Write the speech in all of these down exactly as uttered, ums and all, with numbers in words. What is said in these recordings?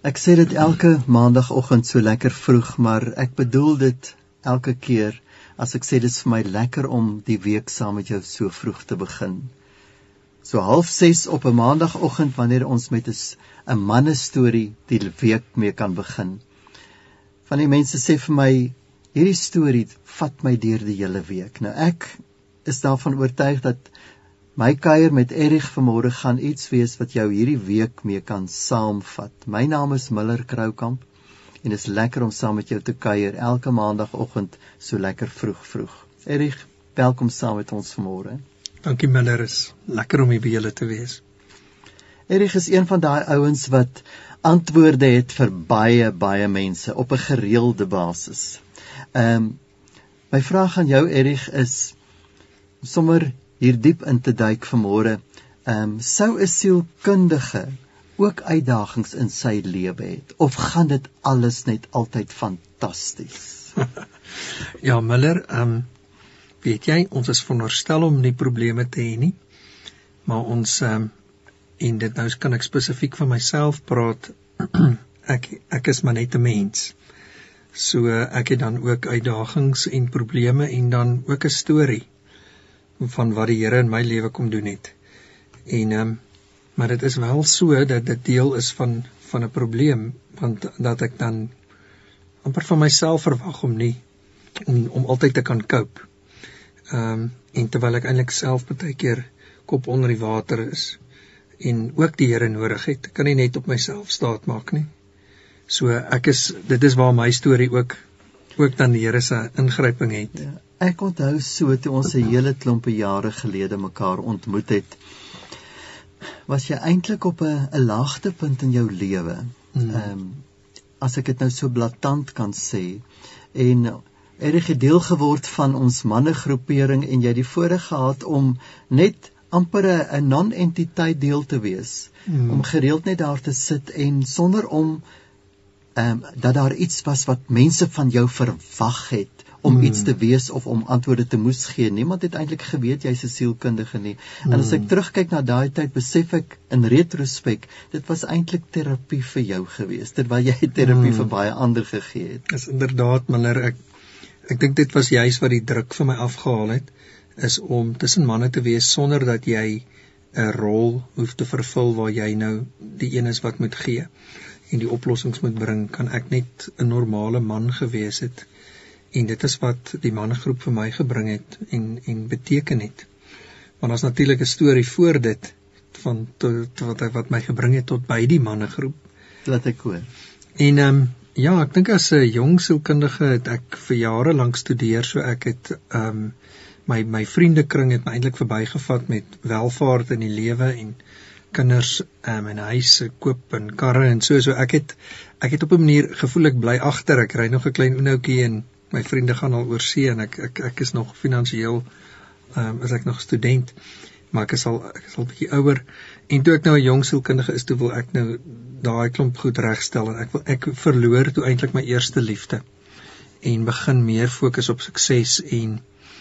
Ek sê dit elke maandagoggend so lekker vroeg, maar ek bedoel dit elke keer as ek sê dit is vir my lekker om die week saam met jou so vroeg te begin. So half ses op 'n maandagoggend wanneer ons met 'n mannestorie die week mee kan begin. Van die mense sê vir my, hierdie storie vat my deur die hele week. Nou ek is daarvan oortuig dat my kuier met Erich vanmôre gaan iets wees wat jou hierdie week mee kan saamvat. My naam is Miller Kroukamp en dit is lekker om saam met jou te kuier elke maandagoggend so lekker vroeg vroeg. Erich, welkom saam met ons vanmôre. Dankie Miller, is lekker om hier by julle te wees. Erich is een van daai ouens wat antwoorde het vir baie baie mense op 'n gereelde basis. Ehm um, my vraag aan jou Erich is sommer hier diep in te duik vanmôre. Ehm um, sou 'n sielkundige ook uitdagings in sy lewe het of gaan dit alles net altyd fantasties? Ja Miller, ehm um, weet jy, ons is veronderstel om nie probleme te hê nie, maar ons ehm um, en dit nou kan ek spesifiek van myself praat. ek ek is maar net 'n mens. So ek het dan ook uitdagings en probleme en dan ook 'n storie van wat die Here in my lewe kom doen het. En um, maar dit is wel so dat dit deel is van van 'n probleem, want dat ek dan amper van myself verwag om nie om, om altyd te kan cope. Ehm um, en terwyl ek eintlik self baie keer kop onder die water is en ook die Here nodig het, kan nie net op myself staat maak nie. So ek is dit is waar my storie ook ook dan die Here se ingryping het. Ja, ek onthou so toe ons 'n hele klompe jare gelede mekaar ontmoet het, was jy eintlik op 'n 'n laagtepunt in jou lewe. Hmm. Ehm um, as ek dit nou so blaatant kan sê, en Erich het deel geword van ons mannegroepering en jy het die voorreg gehad om net amper 'n non-entiteit deel te wees, hmm. om gereeld net daar te sit en sonder om um, dat daar iets was wat mense van jou verwag het om hmm. iets te wees of om antwoorde te moes gee. Niemand het eintlik geweet jy's 'n sielkundige nie. Hmm. En as ek terugkyk na daai tyd, besef ek in retrospek, dit was eintlik terapie vir jou gewees, terwyl jy terapie hmm. vir baie ander gegee het. Dis inderdaad, Miller, ek ek dink dit was juist wat die druk vir my afgehaal het, is om tussen manne te wees sonder dat jy 'n rol hoef te vervul waar jy nou die een is wat moet gee en die oplossings moet bring. Kan ek net 'n normale man gewees het, en dit is wat die mannegroep vir my gebring het en en beteken het. Want daar's natuurlik 'n storie voor dit van tot, wat wat my gebring het tot by die mannegroep. Laat ek hoor. En ehm um, ja, ek dink as 'n jong sielkundige het ek vir jare lank studeer, so ek het ehm um, My, my vriendekring het my eintlik verbygevat met welvaart in die lewe en kinders um, en huise koop en karre en so, so ek het ek het op 'n manier gevoel ek bly agter, ek ry nog 'n klein oenoukie en my vriende gaan al oor see en ek ek, ek is nog finansiëel, um, is ek nog student, maar ek is al ek is al 'n bietjie ouer, en toe ek nou 'n jong sielkundige is, toe wil ek nou daai klomp goed regstel, en ek wil ek verloor toe eintlik my eerste liefde en begin meer fokus op sukses en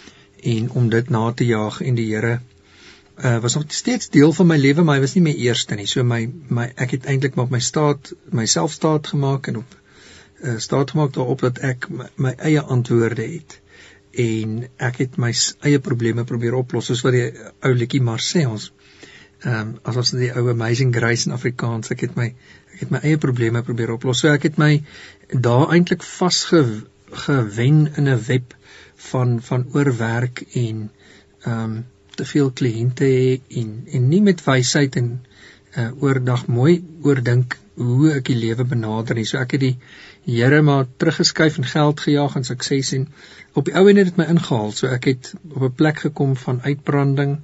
en om dit na te jaag, en die Here uh, was nog steeds deel van my lewe, maar hy was nie my eerste nie. So my my ek het eintlik maar op my staat myself staat gemaak en op uh, staat gemaak daarop dat ek my, my eie antwoorde het en ek het my eie probleme probeer oplos, soos wat die ou liedjie maar sê, ons um, as ons die ou Amazing Grace in Afrikaans, ek het my ek het my eie probleme probeer oplos. So ek het my daar eintlik vasgewen in 'n web van van oorwerk en ehm um, te veel kliënte hê en en nie met wysheid en uh, oordag mooi oordink hoe ek die lewe benader nie. So ek het die Here maar teruggeskuif en geld gejaag en sukses, en op die ou en het dit my ingehaal. So ek het op 'n plek gekom van uitbranding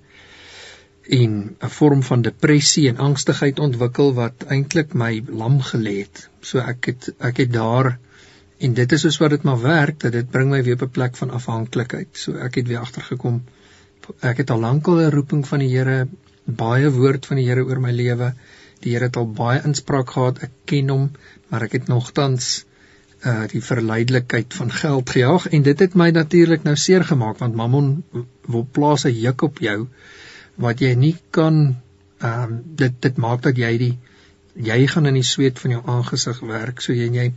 en 'n vorm van depressie en angstigheid ontwikkel wat eintlik my lam gelê het. So ek het ek het daar En dit is soos wat dit maar werk, dat dit bring my weer op 'n plek van afhanklikheid. So ek het weer agtergekom, ek het al lankal 'n roeping van die Here, baie woord van die Here oor my lewe. Die Here het al baie inspraak gehad, ek ken hom, maar ek het nogtans uh, die verleidelikheid van geld gejaag, en dit het my natuurlik nou seer gemaak, want Mammon wil plaas 'n juk op jou, wat jy nie kan, um, dit, dit maak dat jy die jy gaan in die sweet van jou aangesig werk, so jy, jy in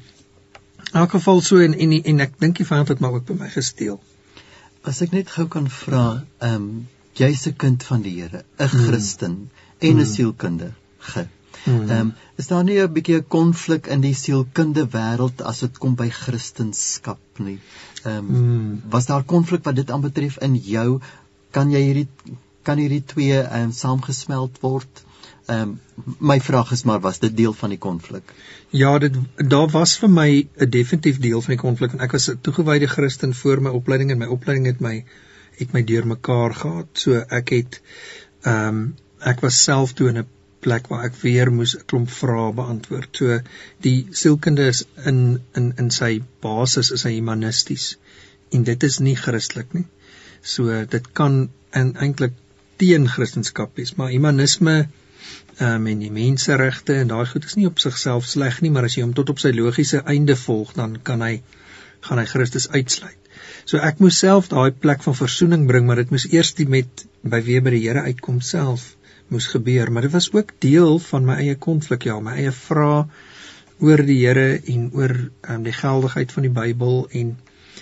elk geval so, en, en, en ek dink die vyand het maar ook by my gesteel. As ek net gou kan vra, um, jy's 'n kind van die Here, 'n Christen, mm. en 'n mm. sielkundige. Mm. Um, is daar nie 'n bietjie 'n konflik in die sielkunde wêreld as dit kom by Christendom nie? Um, mm. Was daar konflik wat dit aanbetref in jou? Kan jy hierdie kan hierdie twee um, saamgesmelt word? Um, my vraag is maar, was dit deel van die konflik? Ja, dit, daar was vir my 'n definitief deel van die konflik, en ek was 'n toegewyde Christen voor my opleiding, en my opleiding het my het my deurmekaar gehad. So ek het um, ek was self toe in 'n plek waar ek weer moes 'n klomp vrae beantwoord. So die sielkunde is in in in sy basis is hy humanisties, en dit is nie Christelik nie. So dit kan eintlik teen Christendom wees, maar humanisme Um, en die menseregte en daai goed is nie op sigself sleg nie, maar as jy hom tot op sy logiese einde volg, dan kan hy gaan hy Christus uitsluit. So ek moes self daai plek van versoening bring, maar dit moes eers die met by wie by die Here uitkom self moes gebeur, maar dit was ook deel van my eie konflik, ja, my eie vrae oor die Here en oor um, die geldigheid van die Bybel en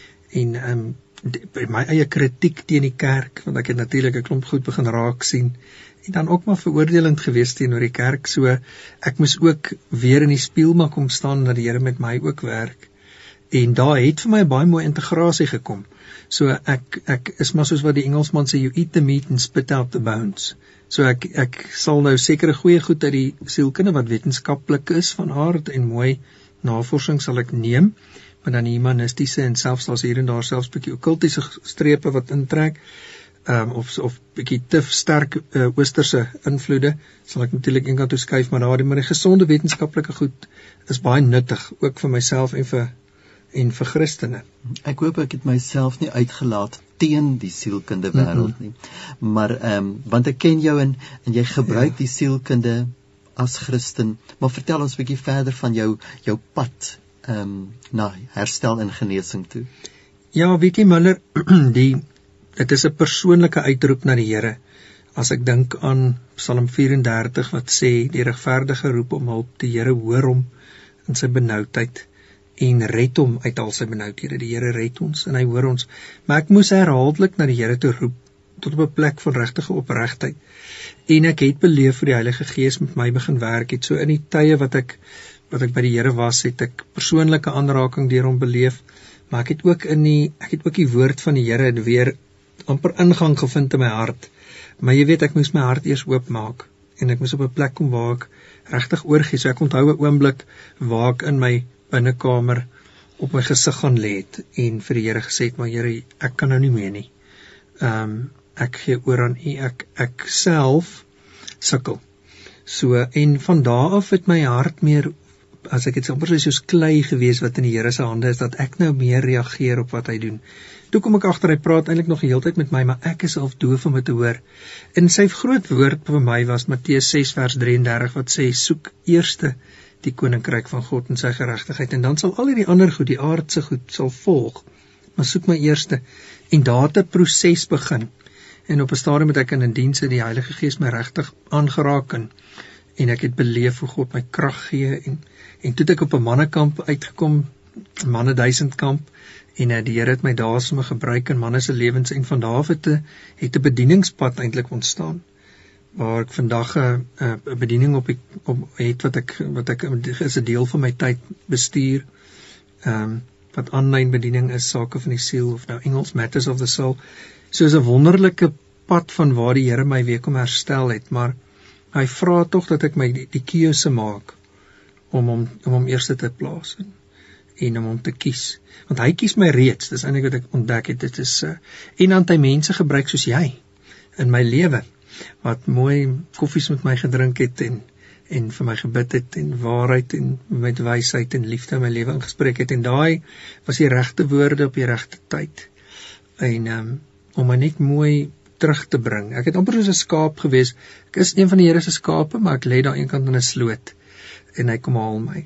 en um, die, my eie kritiek teen die kerk, want ek het natuurlik 'n klomp goed begin raak sien. En dan ook maar veroordelend gewees teenoor die kerk, so ek moes ook weer in die spieël maar kom staan, dat die Here met my ook werk, en daar het vir my 'n baie mooi integrasie gekom, so ek, ek is maar soos wat die Engelsman sê, you eat the meat and spit out the bones, so ek, ek sal nou sekere goeie goed uit die sielkunde, wat wetenskaplik is van aard, en mooi navorsing sal ek neem, maar dan die humanistiese, en selfs daar's hier en daar selfs bietjie okkultiese strepe wat intrek, Um, of, of bietjie te sterk uh, oosterse invloede, sal ek natuurlik eenkant toe skuif, maar daar die, maar die gesonde wetenskaplike goed is baie nuttig, ook vir myself en vir, en vir Christene. Ek hoop ek het myself nie uitgelaat teen die sielkunde wêreld nie, maar, um, want ek ken jou en, en jy gebruik ja. die sielkunde as Christen, maar vertel ons bietjie verder van jou, jou pad um, na herstel en genesing toe. Ja, weet jy Miller, die dit is 'n persoonlike uitroep na die Here. As ek dink aan Psalm vyf en dertig wat sê, die regverdige roep om hulp, die Here hoor hom in sy benoudheid en red hom uit al sy benoudhede. Die Here red ons en hy hoor ons. Maar ek moes herhaaldelik na die Here toe roep, tot op 'n plek van regtige opregtheid. En ek het beleef hoe die Heilige Gees met my begin werk het. So in die tye wat ek wat ek by die Here was, het ek persoonlike aanraking deur hom beleef, maar ek het ook in die ek het ook die woord van die Here weer amper ingang gevind in my hart, maar jy weet, ek moes my hart eers oopmaak, en ek moes op 'n plek kom waar ek regtig oorgee, so ek onthou 'n oomblik waar ek in my binnekamer op my gesig gaan lê het, en vir die Here gesê het, maar Here, ek kan nou nie meer nie, um, ek gee oor aan U, ek, ek self sukkel, so, en van daar af het my hart meer, as ek het amper soos klei gewees wat in die Here se hande is, dat ek nou meer reageer op wat hy doen. Toe kom ek agter, hy praat eintlik nog die hele tyd met my, maar ek is self doof om dit te hoor. En sy groot woord vir my was Matteus ses vers drie en dertig, wat sê, soek eerste die koninkryk van God en sy geregtigheid, en dan sal al hierdie ander goed, die aardse goed, sal volg, maar soek my eerste, en daar het 'n proses begin, en op 'n stadium het ek in 'n diens, die Heilige Gees my regtig aangeraak, en, en ek het beleef hoe God my krag gee, en, en toe het ek op 'n mannekamp uitgekom, manne duisend kamp, en uh, die Here het my daar sommer gebruik in manne se lewens, en van daar af het 'n het 'n bedieningspad eintlik ontstaan, waar ek vandag 'n uh, uh, bediening op, die, op het wat ek wat ek is 'n deel van my tyd bestuur, um, wat aanlyn bediening is, Sake van die Siel, of nou Engels Matters of the Soul. So is 'n wonderlike pad van waar die Here my weer kom herstel het, maar hy vra tog dat ek my die, die keuse maak om hom om hom eerste te plaas, en, en om hom te kies, want hy kies my reeds, dis eintlik wat ek ontdek het, dit is, uh, en dan het hy mense gebruik soos jy, in my lewe, wat mooi koffies met my gedrink het, en, en vir my gebid het, en waarheid, en met wysheid, en liefde in my lewe ingespreek het, en daai was die regte woorde op die regte tyd, en um, om my net mooi terug te bring. Ek het amper soos 'n skaap gewees, ek is een van die Here se skape, maar ek lê daar eenkant in 'n sloot, en hy kom haal my.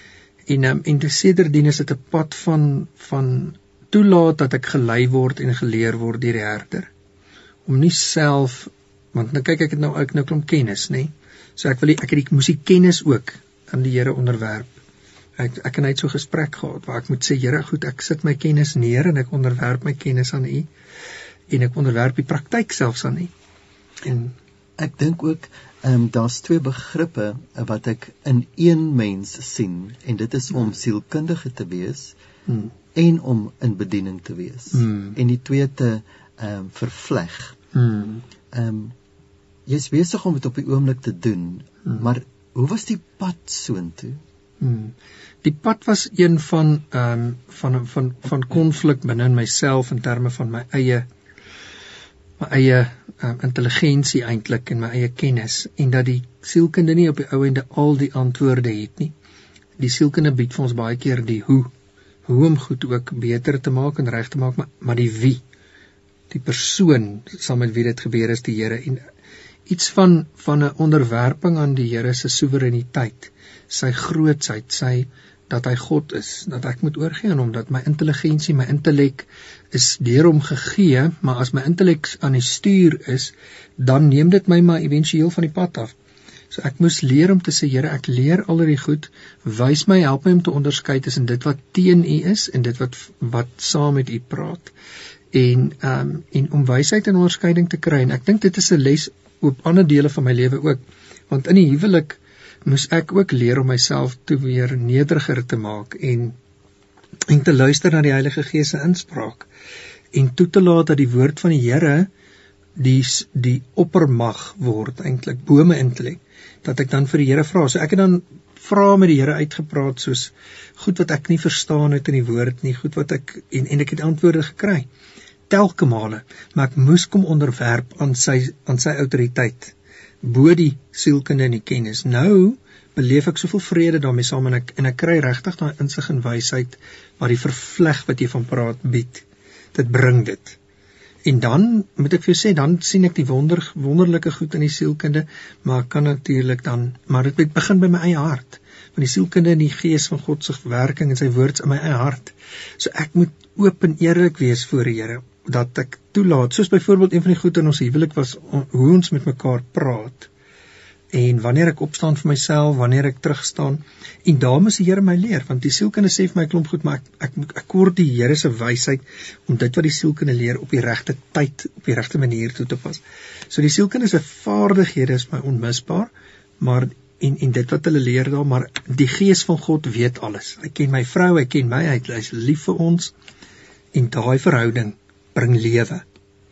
En, um, en sedertdien is dit 'n pad van, van toelaat dat ek gelei word en geleer word deur die herder, om nie self want nou kyk ek het nou ek nou klomp kennis, nê. Nee? So ek wil die, ek het die moes die kennis ook aan die Here onderwerp. Ek ek het net so 'n gesprek gehad waar ek moet sê, Here, goed, ek sit my kennis neer en ek onderwerp my kennis aan U en ek onderwerp die praktyk selfs aan U. En ek dink ook um, daar's twee begrippe wat ek in een mens sien en dit is om sielkundige te wees hmm. en om in bediening te wees hmm. en die twee te um, vervleg. Hmm. Um, jy is besig om dit op die oomblik te doen, hmm. maar hoe was die pad soontoe? Hmm. Die pad was een van um, van van van konflik binne in myself in terme van my eie my eie um, intelligensie eintlik en my eie kennis en dat die sielkunde nie op die ou ende al die antwoorde het nie. Die sielkunde bied vir ons baie keer die hoe, hoe om goed ook beter te maak en reg te maak, maar, maar die wie, die persoon saam met wie dit gebeur is die Here en iets van van 'n onderwerping aan die Here se soewereiniteit, sy grootsheid, sy dat hy God is, dat ek moet oorgee aan hom, dat my intelligensie, my intellek is deur hom gegee, maar as my intellek aan die stuur is, dan neem dit my maar éventueel van die pad af. So ek moes leer om te sê, Here, ek leer al die goed, wys my, help my om te onderskei tussen dit wat teen U is en dit wat wat saam met U praat. En um, en om wysheid en onderskeiding te kry. En ek dink dit is 'n les op ander dele van my lewe ook, want in die huwelik moes ek ook leer om myself toe weer nederiger te maak en en te luister na die Heilige Gees se inspraak en toe te laat dat die woord van die Here die die oppermag word eintlik bo my intellek, dat ek dan vir die Here vra. So ek het dan vra met die Here uitgepraat soos goed wat ek nie verstaan het in die woord nie, goed wat ek en en ek het antwoorde gekry. Telke male, maar ek moes kom onderwerp aan sy aan sy autoriteit, bo die sielkunde en die kennis. Nou beleef ek soveel vrede daarmee saam en ek en ek kry regtig daai insig en wysheid wat die vervleg wat jy van praat bied. Dit bring dit. En dan moet ek vir jou sê, dan sien ek die wonder wonderlike goed in die sielkunde, maar ek kan natuurlik dan, maar dit begin by my eie hart. Want die sielkunde en die Gees van God se werking en sy woord in my eie hart. So ek moet oop en eerlik wees voor die Here, dat ek toelaat, soos byvoorbeeld een van die goed in ons huwelik was, hoe ons met mekaar praat, en wanneer ek opstaan vir myself, wanneer ek terugstaan, en daar moet die Here my leer, want die sielkunde sê vir my klomp goed, maar ek, ek, ek hoor die Here se wysheid, om dit wat die sielkunde leer, op die regte tyd, op die regte manier toe te pas. So die sielkunde se vaardighede is my onmisbaar, maar En, en dit wat hulle leer daar, maar die Gees van God weet alles. Hy ken my vrou, hy ken my, hy is lief vir ons, en daai verhouding bring lewe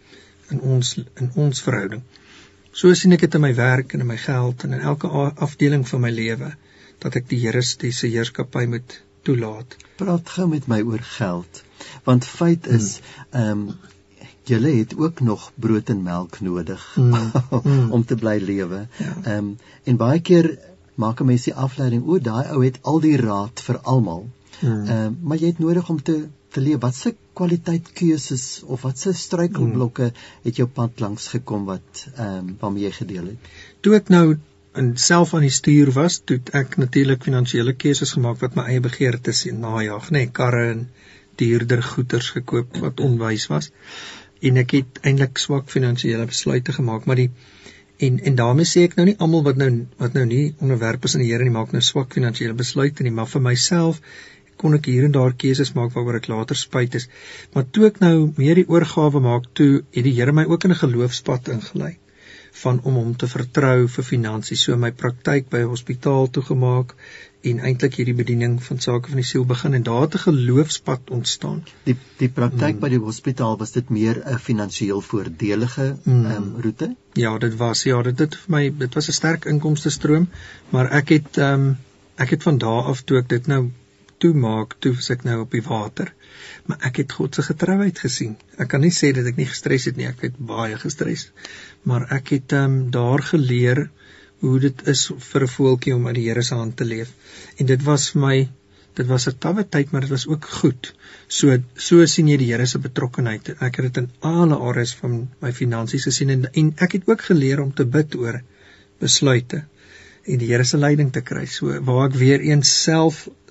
in ons, in ons verhouding. So sien ek dit in my werk en in my geld en in elke afdeling van my lewe, dat ek die Here se heerskappy moet toelaat. Praat gou met my oor geld, want feit is, hmm. um, julle het ook nog brood en melk nodig mm, mm. om te bly lewe. Ja. Um, en baie keer maak 'n mens die afleiding, o, daai ou het al die raad vir almal. Mm. Um, maar jy het nodig om te te leef. Wat se kwaliteit keuses of wat se struikelblokke mm. het jou pad langs gekom wat um, waarmee jy gedeel het? Toe ek nou in self aan die stuur was, toe ek natuurlik finansiële keuses gemaak wat my eie begeertes najag, nê, nee, karre en duurder goederes gekoop wat onwys was. En ek het eintlik swak finansiële besluite gemaak, maar die en en daarmee sê ek nou nie almal wat nou wat nou nie onderwerp is aan die Here nie maak nou swak finansiële besluite nie, maar vir myself kon ek hier en daar keuses maak waaroor ek later spyt is. Maar toe ek nou meer die oorgawe maak, toe het die Here my ook in 'n geloofspad ingelei van om hom te vertrou vir finansies. So my praktyk by 'n hospitaal toegemaak en eintlik hierdie bediening van sake van die siel begin en daar het 'n geloofspad ontstaan. Die die praktyk mm. by die hospitaal, was dit meer 'n finansiëel voordelige mm. um, roete? Ja, dit was ja, dit het vir my dit was 'n sterk inkomste stroom, maar ek het um, ek het van daar af toe ek dit nou toemaak, toe was ek nou op die water. Maar ek het God se getrouheid gesien. Ek kan nie sê dat ek nie gestres het nie, ek het baie gestres. Maar ek het um, daar geleer hoe dit is vir 'n voeltjie om uit die Here se hand te leef. En dit was vir my, dit was 'n tawwe tyd, maar dit was ook goed. So so sien jy die Here se betrokkenheid. Ek het dit in alle areas van my finansies gesien en, en ek het ook geleer om te bid oor besluite en die Here se leiding te kry. So waar ek weer eens self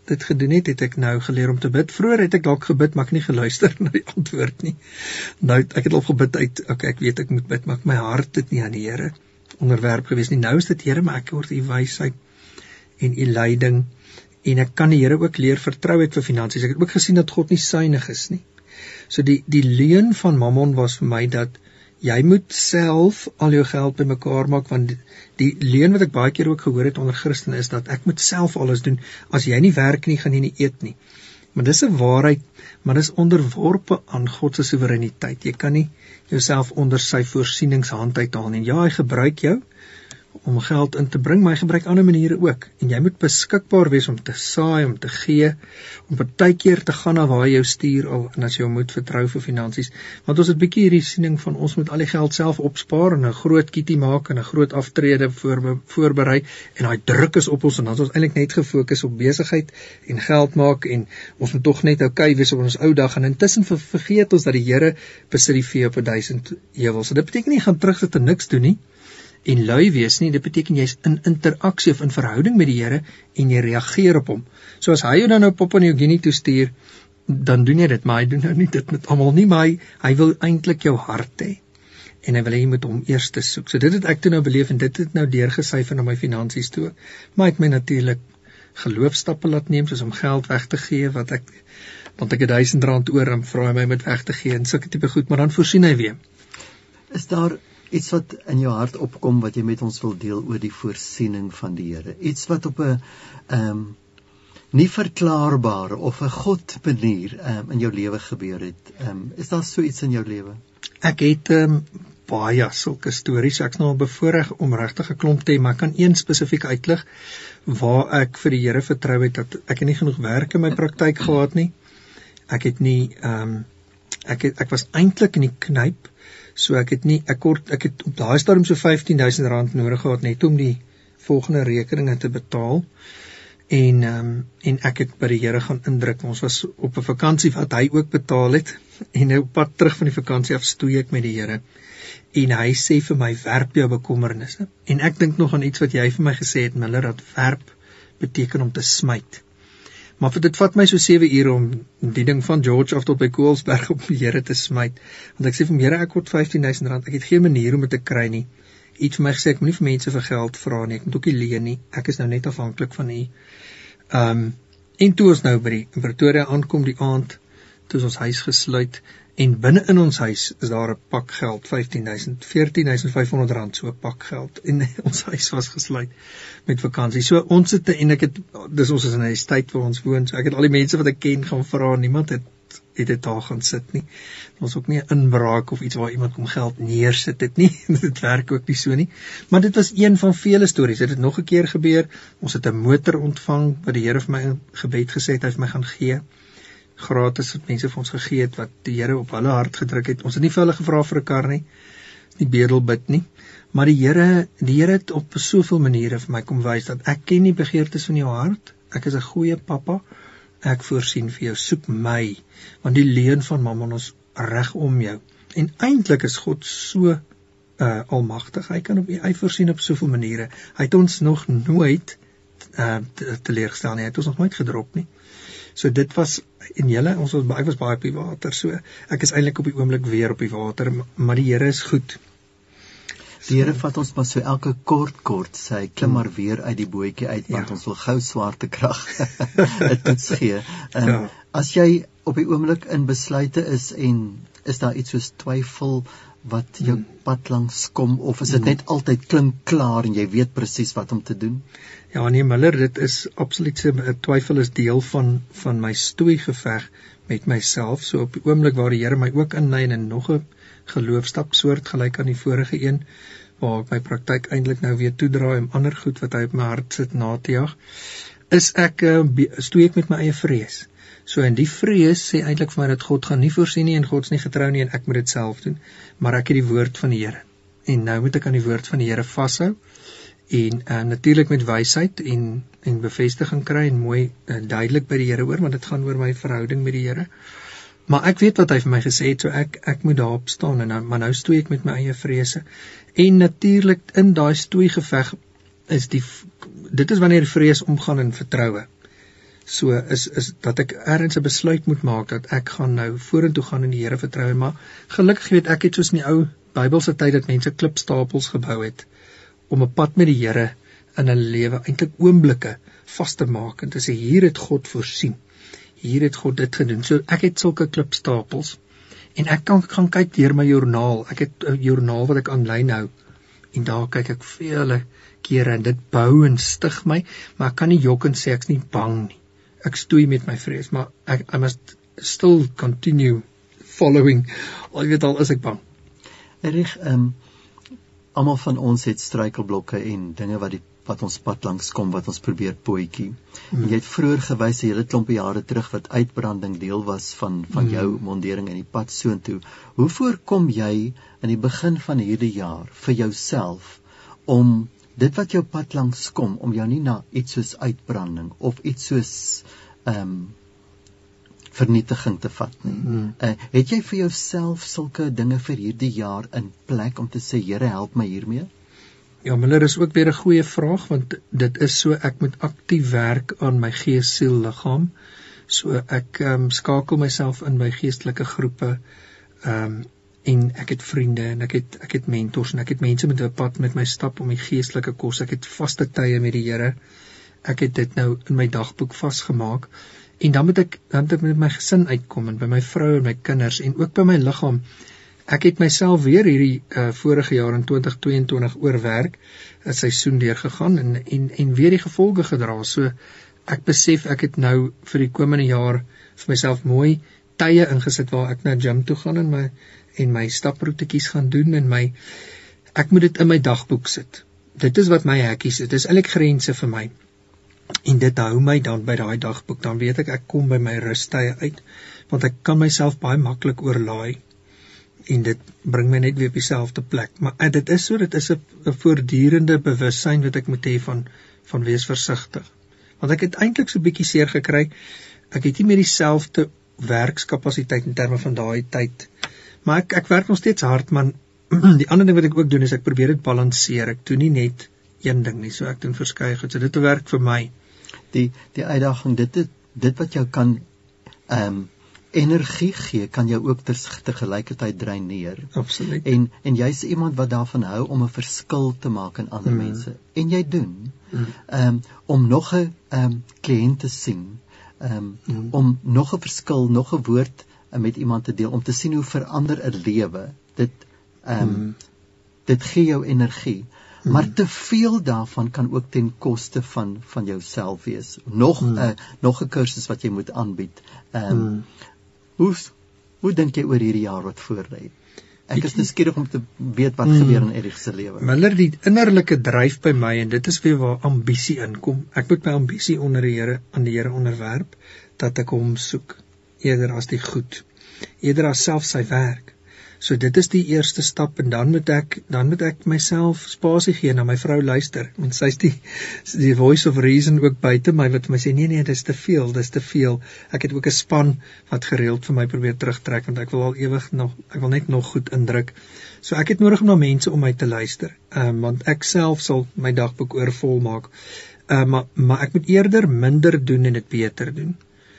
dit gedoen het, het ek nou geleer om te bid. Vroeger het ek dalk gebid, maar ek nie geluister na die antwoord nie. Nou, ek het al gebid uit, okay, ek weet ek moet bid, maar my hart het nie aan die Here onderwerp gewees nie. Nou is dit, Here, maar ek hoor u wysheid en u leiding, en ek kan die Here ook leer vertrou het vir finansies. Ek het ook gesien dat God nie suinig is nie. So die, die leuen van Mammon was vir my dat jy moet self al jou geld bymekaar maak, want die, die leuen wat ek baie keer ook gehoor het onder Christene is dat ek moet self alles doen. As jy nie werk nie, gaan jy nie eet nie. Maar dis 'n waarheid, maar dis onderworpe aan God se soewereiniteit. Jy kan nie jouself onder sy voorsieningshand uithaal nie. Ja, hy gebruik jou om geld in te bring, maar hy gebruik ander maniere ook. En jy moet beskikbaar wees om te saai, om te gee, om partykeer te gaan na waar hy jou stuur, al, en as jy hom moet vertrou vir finansies. Want ons het bietjie hierdie siening van ons moet al die geld self opspaar en 'n groot kitty maak en 'n groot aftrede voor, voorberei, en daai druk is op ons, en dan is ons eintlik net gefokus op besigheid en geld maak, en ons moet tog net okay wees op ons ou dag, en intussen vergeet ons dat die Here besit die vee op 'n duisend heuwels. So dit beteken nie gaan terugsit en niks doen nie, en lui wees nie, dit beteken jy is in interaksie of in verhouding met die Here en jy reageer op hom. So as hy jou dan nou Papua New Guinea toe stuur, dan doen jy dit, maar hy doen nou nie dit met almal nie, maar hy, hy wil eintlik jou hart hê, en hy wil hê jy moet hom eers te soek. So dit het ek toe nou beleef, en dit het nou deurgesyfer na my finansies toe, maar hy het my natuurlik geloofstappe laat neem, soos om geld weg te gee, wat ek, want ek het duisend rand oor, en vra hy my met weg te gee, en sulke tipe goed, maar dan voorsien hy weer. Is daar iets wat in jou hart opkom, wat jy met ons wil deel oor die voorsiening van die Here? Iets wat op 'n um, nie verklaarbare of 'n God manier um, in jou lewe gebeur het. Um, is daar so iets in jou lewe? Ek het um, baie sulke stories, ek is nou bevoorreg om regtig 'n klomp te hê, maar ek kan een spesifiek uitlig, waar ek vir die Here vertrou het, dat ek nie genoeg werk in my praktyk gehad nie. Ek het nie, um, ek, het, ek was eintlik in die knyp, so ek het nie, ek, kort, ek het op daai stadium so vyftien duisend rand nodig gehad, net om die volgende rekeninge te betaal, en, um, en ek het by die Here gaan indruk. Ons was op 'n vakansie wat hy ook betaal het, en op pad terug van die vakansie af stoei ek met die Here, en hy sê vir my, werp jou bekommernisse, en ek dink nog aan iets wat jy vir my gesê het, Miller, dat werp beteken om te smyt. Maar vir dit vat my so sewe ure om die ding van George af tot by Koelsberg op die Here te smyt. Want ek sê vir hom, Here, ek word vyftien duisend rand, ek het geen manier om dit te kry nie. Iets vir my gesê, ek moet nie vir mense vir geld vra nie, ek moet ook nie leen nie, ek is nou net afhanklik van u. Um, en toe ons nou by die in Pretoria aankom die aand, toe is ons huis gesluit, en binne in ons huis is daar 'n pak geld, vyftien duisend, veertien duisend vyfhonderd rand, so 'n pak geld, en ons huis was gesluit met vakansie. So ons het, en ek het, dis ons is in 'n estate waar ons woon, so ek het al die mense wat ek ken gaan vra, niemand het, het dit daar gaan sit nie. Ons ook nie 'n inbraak of iets waar iemand kom geld neersit het nie, dit werk ook nie so nie, maar dit was een van vele stories. Dit het nog 'n keer gebeur, ons het 'n motor ontvang, wat die Here vir my in gebed gesê het, hy vir my gaan gee, gratis wat mense vir ons gegee het, wat die Here op hulle hart gedruk het. Ons het nie vir hulle gevra vir 'n kar nie, nie bedelbid nie, maar die Here, die Here het op soveel maniere vir my kom wys, dat ek ken die begeertes van jou hart, ek is 'n goeie pappa, ek voorsien vir jou, soek my, want die leuen van Mammon is reg om jou, en eintlik is God so uh, almagtig, hy kan op, hy voorsien op soveel maniere, hy het ons nog nooit uh, teleurgestel nie, hy het ons nog nooit gedrop nie. So dit was, en julle, ons was, ek was baie op die water, so ek is eintlik op die oomblik weer op die water, maar die Here is goed. Die Here vat ons maar so elke kort kort, sy klim maar weer uit die bootjie uit, want ja. Ons wil gou swaartekrag 'n toets gee. Um, ja. As jy op die oomblik in besluite is, en is daar iets soos twyfel wat jou hmm. pad langs kom, of is dit net altyd klink klaar en jy weet presies wat om te doen? Ja, nee, Miller, dit is absoluut, twyfel is deel van, van my stoeigeveg met myself, so op die oomblik waar die Here my ook inlei in nog 'n geloofstap soort gelyk aan die vorige een, waar ek my praktyk eintlik nou weer toedraai om ander goed wat hy op my hart sit na te jag, is ek, uh, stoei ek met my eie vrees. So in die vrees sê eintlik vir my dat God gaan nie voorsien nie, en God is nie getrou nie, en ek moet dit self doen, maar ek het die woord van die Here, en nou moet ek aan die woord van die Here vashou, en uh, natuurlik met wysheid en, en bevestiging kry, en mooi uh, duidelik by die Here oor, want dit gaan oor my verhouding met die Here. Maar ek weet wat hy vir my gesê het, so ek, ek moet daarop staan, en nou, maar nou stoei ek met my eie vrese. En natuurlik in daai stoeigeveg is die, dit is wanneer die vrees omgaan in vertroue. So is is dat ek ergens 'n besluit moet maak dat ek gaan nou vorentoe gaan in die Here vertrou, maar gelukkig weet ek het soos in die ou Bybelse tyd dat mense klipstapels gebou het om 'n pad met die Here in hulle lewe eintlik oomblikke vas te maak en te sê hier het God voorsien. Hier het God dit gedoen. So ek het sulke klipstapels en ek kan gaan kyk deur my joernaal. Ek het 'n joernaal wat ek aanlyn hou en daar kyk ek vele kere en dit bou en stig my, maar ek kan nie jok en sê ek's nie bang nie. Ek stoei met my vrees, maar ek I must still continue following. Al weet al is ek bang. Erg, ehm um, almal van ons het struikelblokke en dinge wat die wat ons pad langs kom, wat ons probeer potjie. Hmm. En jy het vroeër gewys 'n hele klompie jare terug wat uitbranding deel was van van hmm. jou mondering in die pad soontoe. Hoe voorkom jy in die begin van hierdie jaar vir jouself om dit wat jou pad langs kom, om jou nie na iets soos uitbranding of iets soos ehm um, vernietiging te vat nie. Hmm. Uh, het jy vir jouself sulke dinge vir hierdie jaar in plek om te sê, Here, help my hiermee? Ja, Miller, is ook weer 'n goeie vraag, want dit is so, ek moet aktief werk aan my gees, siel, liggaam. So ek um, skakel myself in by geestelike groepe, um, en ek het vriende, en ek het, ek het mentors, en ek het mense met 'n pad met my stap om die geestelike kos, ek het vaste tye met die Here, ek het dit nou in my dagboek vasgemaak, en dan moet ek, dan moet ek met my gesin uitkom, en by my vrou en my kinders, en ook by my liggaam. Ek het myself weer hierdie uh, vorige jaar in twintig tweeëntwintig oorwerk, 'n seisoen deurgegaan en, en, en weer die gevolge gedra. So ek besef ek het nou vir die komende jaar vir myself mooi tye ingesit waar ek na gym toe gaan en my, en my staproetetjies gaan doen en my, ek moet dit in my dagboek sit. Dit is wat my hekkies is, dit is eintlik grense vir my. En dit hou my dan by daai dagboek, dan weet ek ek kom by my rustye uit, want ek kan myself baie maklik oorlaai. En dit bring my net weer op dieselfde plek. Maar en dit is so, dit is 'n voortdurende bewussyn wat ek moet hê van, van wees versigtig. Want ek het eintlik so 'n bietjie seer gekry, ek het nie meer dieselfde werkskapasiteit in terme van daai tyd, maar ek, ek werk nog steeds hard, maar die ander ding wat ek ook doen, is ek probeer dit balanseer, ek doen nie net een ding nie, so ek doen verskeie goed, so dit werk vir my. Die, die uitdaging, dit, dit wat jou kan, ehm, um, energie gee, kan jou ook tegelijkertijd dreineer. Absoluut. En, en jy is iemand wat daarvan hou om 'n verskil te maak in ander mm. mense. En jy doen. Mm. Um, om nog 'n um, kliënt te sien, um, mm. om nog 'n verskil, nog 'n woord uh, met iemand te deel, om te sien hoe verander 'n lewe. Dit, um, mm. dit gee jou energie. Mm. Maar te veel daarvan kan ook ten koste van, van jouself wees. Nog 'n mm. uh, nog 'n kursus wat jy moet aanbied. Um, mm. Hoe, hoe dink jy oor hierdie jaar wat voorlê? Ek is nuuskierig om te weet wat mm, gebeur in Erich se lewe. Miller, die innerlike dryf by my, en dit is weer waar ambisie inkom. Ek moet my ambisie onder die Here, aan die Here onderwerp, dat ek hom soek, eerder as die goed, eerder as self sy werk. So dit is die eerste stap, en dan moet ek, dan moet ek myself spasie gee, na my vrou luister, want sy is die, die voice of reason ook buite my, wat my sê, nee, nee, dit is te veel, dit is te veel. Ek het ook 'n span, wat gereeld vir my probeer terugtrek, want ek wil al ewig nog, ek wil net nog goed indruk. So ek het nodig om na mense om my te luister, um, want ek self sal my dagboek oorvol maak, uh, maar, maar ek moet eerder minder doen en dit beter doen,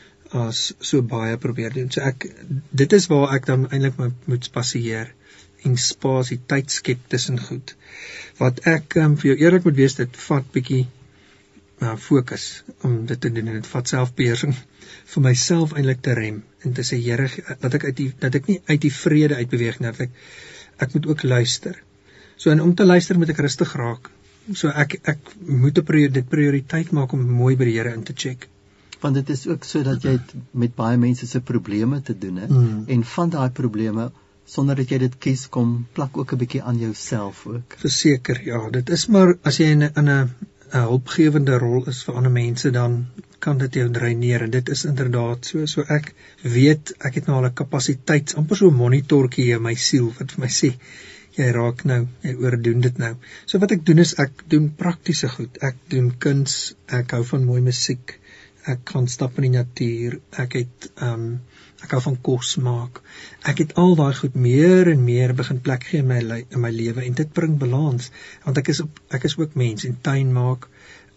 as so baie probeer doen. So ek, dit is waar ek dan eintlik moet spasieer en spasie, tyd skep tussen goed. Wat ek um, vir jou eerlik moet wees, dit vat bietjie uh, fokus om dit te doen, en dit vat selfbeheersing vir myself eintlik te rem en te sê, Here, dat ek uit die, dat ek nie uit die vrede uitbeweeg nie, dat ek ek moet ook luister. So en om te luister moet ek rustig raak. So ek ek moet 'n prior, dit prioriteit maak om mooi by die Here in te check. Want dit is ook so dat jy met baie mense se probleme te doen het, mm. en van daai probleme, sonder dat jy dit kies, kom plak ook 'n bietjie aan jouself ook. Verseker, ja, dit is maar, as jy in 'n in 'n hulpgewende rol is vir ander mense, dan kan dit jou dreineer, en dit is inderdaad so, so ek weet, ek het nou al 'n kapasiteit, amper so 'n monitortjie in my siel, wat vir my sê, jy raak nou, jy oordoen dit nou. So wat ek doen is, ek doen praktiese goed, ek doen kuns, ek hou van mooi musiek, ek gaan stap in die natuur, ek het, um, ek hou van kos maak, ek het al daai goed meer en meer begin plek gee in my, in my lewe, en dit bring balans, want ek is, op, ek is ook mens, en tuin maak,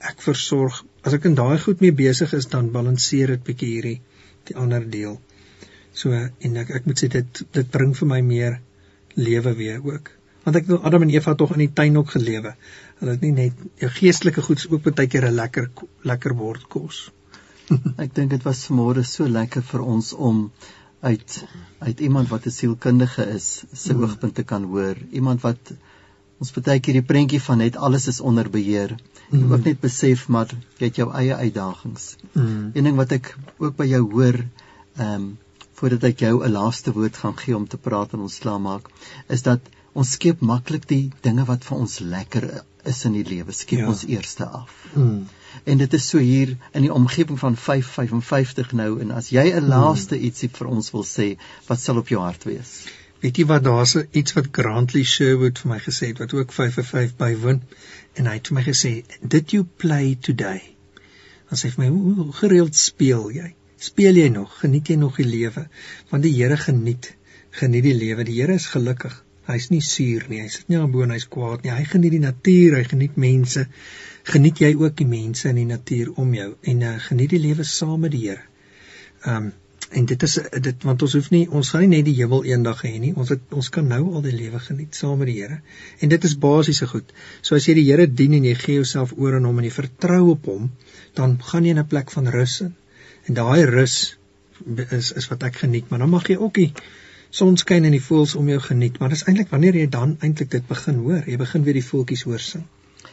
ek versorg, as ek in daai goed mee besig is, dan balanseer dit bietjie hierdie die ander deel. So, en ek, ek moet sê, dit, dit bring vir my meer lewe weer ook. Want ek wil Adam en Eva toch in die tuin ook gelewe. Hulle het nie net, jou geestelike goed is ook baie keer 'n lekker, lekker bordkos. Ek dink dit was vanmôre so lekker vir ons om uit, uit iemand wat 'n sielkundige is, sy mm. oogpunt te kan hoor. Iemand wat ons baie keer die prentjie van net alles is onder beheer. Mm. Ook net besef, maar jy het jou eie uitdagings. Mm. Een ding wat ek ook by jou hoor, um, voordat ek jou 'n laaste woord gaan gee om te praat en ons klaarmaak, is dat ons skep maklik die dinge wat vir ons lekker is in die lewe, skep ja. ons eerste af. Mm. En dit is so hier in die omgewing van vyf vyfenvyftig nou, en as jy 'n laaste mm. ietsie vir ons wil sê, wat sal op jou hart wees? Weet jy wat, daar's iets wat Grantley Sherwood vir my gesê het, wat ook vyf vir vyf bywoon, en hy het vir my gesê, did you play today? Dan sê hy vir my, hoe, hoe gereeld speel jy? Speel jy nog? Geniet jy nog die lewe? Want die Here geniet, geniet die lewe. Die Here is gelukkig. Hy is nie suur nie, hy sit nie aan bo en hy is kwaad nie. Hy geniet die natuur, hy geniet mense. Geniet jy ook die mense in die natuur om jou en uh, geniet die lewe saam met die Here. Um, en dit is dit, want ons hoef nie, ons gaan nie net die hemel eendag hê nie. Ons het, ons kan nou al die lewe geniet saam met die Here. En dit is basiese goed. So as jy die Here dien en jy gee jouself oor aan hom en jy vertrou op hom, dan gaan jy in 'n plek van rus in. En daai rus is, is wat ek geniet, maar dan mag jy ook die sonskyn en die voëls om jou geniet, maar dis eintlik wanneer jy dan eintlik dit begin hoor, jy begin weer die voeltjies hoor sing.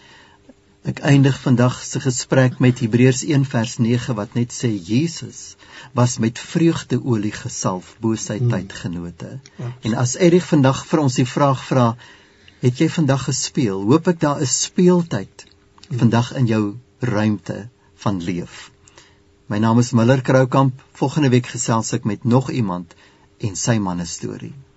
Ek eindig vandag se gesprek met Hebreërs een vers nege wat net sê, Jesus was met vreugdeolie gesalf bo sy hmm. tydgenote. Ja. En as Erik vandag vir ons die vraag vra, het jy vandag gespeel? Hoop ek daar is speeltyd hmm. vandag in jou ruimte van leef. My naam is Miller Kroukamp, volgende week gesels ek met nog iemand en sy manne storie.